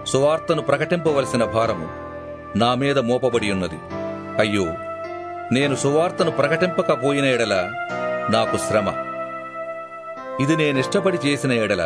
సువార్తను ప్రకటింపవలసిన భారము నా మీద మోపబడి ఉన్నది. అయ్యో, నేను సువార్తను ప్రకటింపకపోయిన ఎడల నాకు శ్రమ. ఇది నేనిష్టపడి చేసిన ఎడల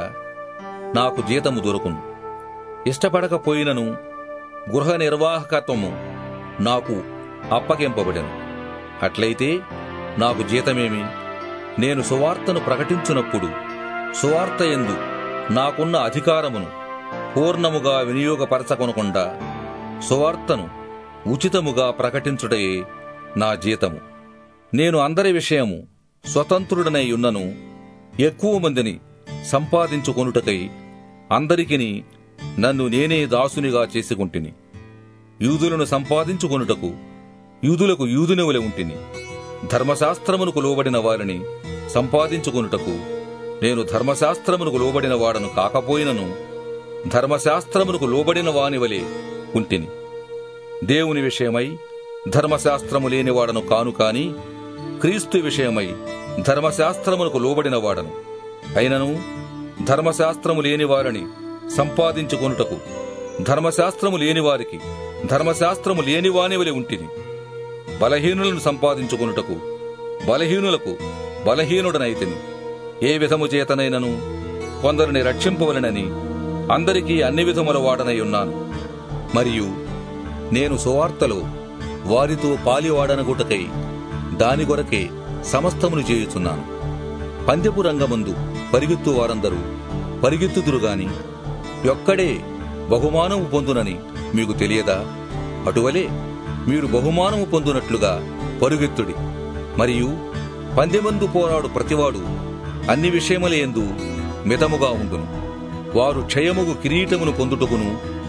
నాకు జీతము దొరుకును. ఇష్టపడకపోయినను గృహ నిర్వాహకత్వము నాకు అప్పగింపబడెను. అట్లయితే నాకు జీతమేమి? నేను సువార్తను ప్రకటించునప్పుడు సువార్త యందు నాకున్న అధికారమును పూర్ణముగా వినియోగపరచకొనకుండా సువార్తను ఉచితముగా ప్రకటించుటయే నా జీతము. నేను అందరి విషయము స్వతంత్రుడనై ఉన్నను ఎక్కువ మందిని సంపాదించుకొనుటకై అందరికిని నన్ను నేనే దాసునిగా చేసుకుంటిని. యూదులను సంపాదించుకొనుటకు యూదులకు యూదునివలె ఉంటిని. ధర్మశాస్త్రమునకు లోబడిన వారిని సంపాదించుకొనుటకు నేను ధర్మశాస్త్రమునకు లోబడిన వాడను కాకపోయినను ధర్మశాస్త్రమునకు లోబడిన వానివలే ఉంటిని. దేవుని విషయమై ధర్మశాస్త్రము లేనివాడను కాను కాని క్రీస్తు విషయమై ధర్మశాస్త్రమునకు లోబడిన వాడను. అయినను ధర్మశాస్త్రము లేని వారిని సంపాదించుకొనుటకు ధర్మశాస్త్రము లేనివారికి ధర్మశాస్త్రము లేనివానివలె ఉంటిని. బలహీనులను సంపాదించుకొనుటకు బలహీనులకు బలహీనుడనైతిని. ఏ విధము చేతనైనను కొందరిని రక్షింపవలెనని అందరికీ అన్ని విధముల వాడనై ఉన్నాను. మరియు నేను సువార్తలో వారితో పాలివాడనగుటకై దాని కొరకే సమస్తమును చేయుచున్నాను. పందెపు రంగమందు పరిగెత్తు వారందరూ పరిగెత్తుదురుగాని ఒక్కడే బహుమానము పొందునని మీకు తెలియదా? అటువలే మీరు బహుమానము పొందునట్లుగా పరుగెత్తుడి. మరియు పందెమందు పోరాడు ప్రతివాడు అన్ని విషయములయందు మితముగా ఉండును. వారు క్షయముగు కిరీటమును పొందుటకును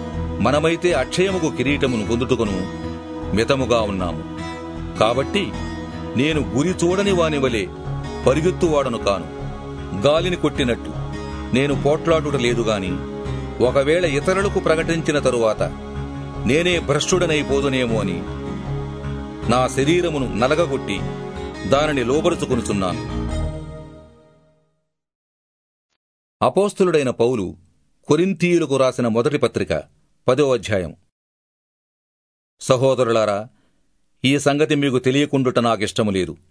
మనమైతే అక్షయముగు కిరీటమును పొందుటకును మితముగా ఉన్నాము. కాబట్టి నేను గురి చూడని వానివలే పరిగెత్తువాడను కాను. గాలిని కొట్టినట్టు నేను పోట్లాడుట లేదుగాని ఒకవేళ ఇతరులకు ప్రకటించిన తరువాత నేనే భ్రష్టుడనైపోదునేమో అని నా శరీరమును నలగగొట్టి దానిని లోబరుచుకొనుచున్నాను. అపోస్తలుడైన పౌలు కొరింథీయులకు రాసిన మొదటి పత్రిక 10వ అధ్యాయం. సహోదరులారా, ఈ సంగతి మీకు తెలియకుండుట నాకిష్టము లేదు.